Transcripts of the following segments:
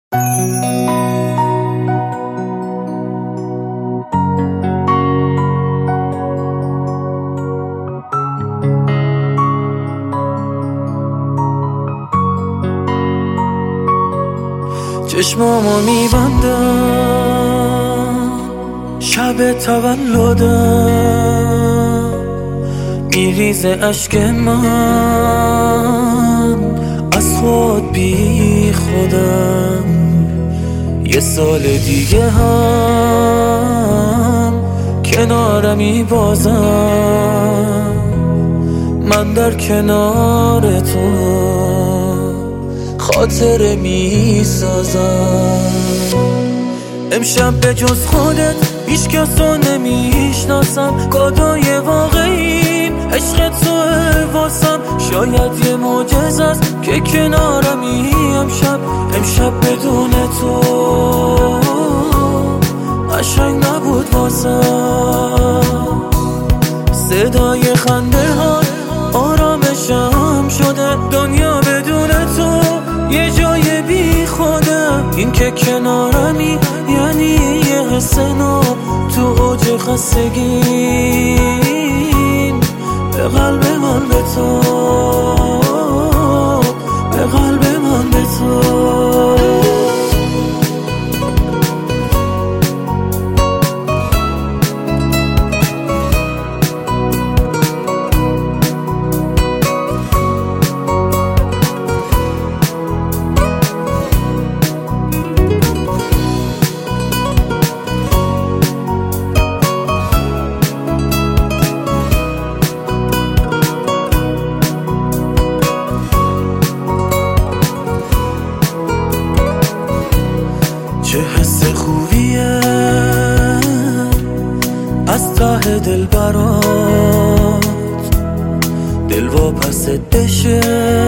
چشمامو میبندم شب تولدم، میریزه اشک من از خود بی خودم. یه سال دیگه هم کنارمی بازم، من در کنار تو خاطره می سازم. امشب به جز خودت هیچ کس رو نمیشناسم، کادوی واقعیم عشق توه واسم. شاید یه معجزه است که کنارمی امشب بدون تو قشنگ نبود واسم. صدای خنده ها آرامشم شده، دنیا بدون تو یه جای بی خوده. این که کنارمی یعنی یه حس نو تو اوج خستگیم. به قلب من به تو، به قلب من به تو. چه حس خوبیه از ته دل برات دل واپست بشه،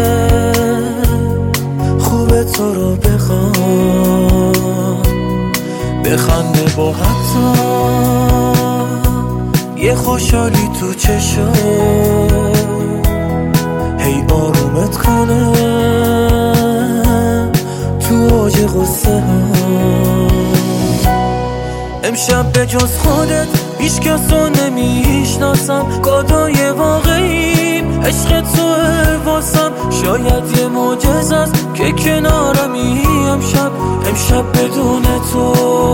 خوبه تو رو بخوام بخنده با حتی یه خوشحالی تو چشم، هی آرومت کنه تو اوج غصه ها. امشب به جز خودت هیچ کس رو نمیشناسم، کادوی واقعیم عشق توه واسم. شاید یه معجزه است که کنارمی امشب بدون تو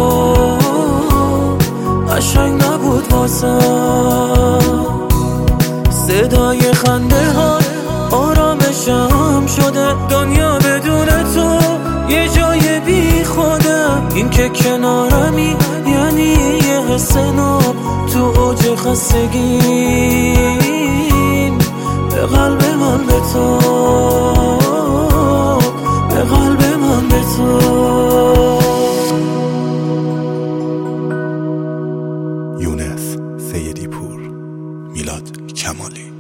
قشنگ نبود واسم. صدای خنده ها آرامشم شده، دنیا بدون تو یه جای بی خوده. این که کنارمی یعنی یه حس نو تو اوج خستگیم. به قلب من به تو، به قلب من به تو. یونس سیدی پور، میلاد کمالی.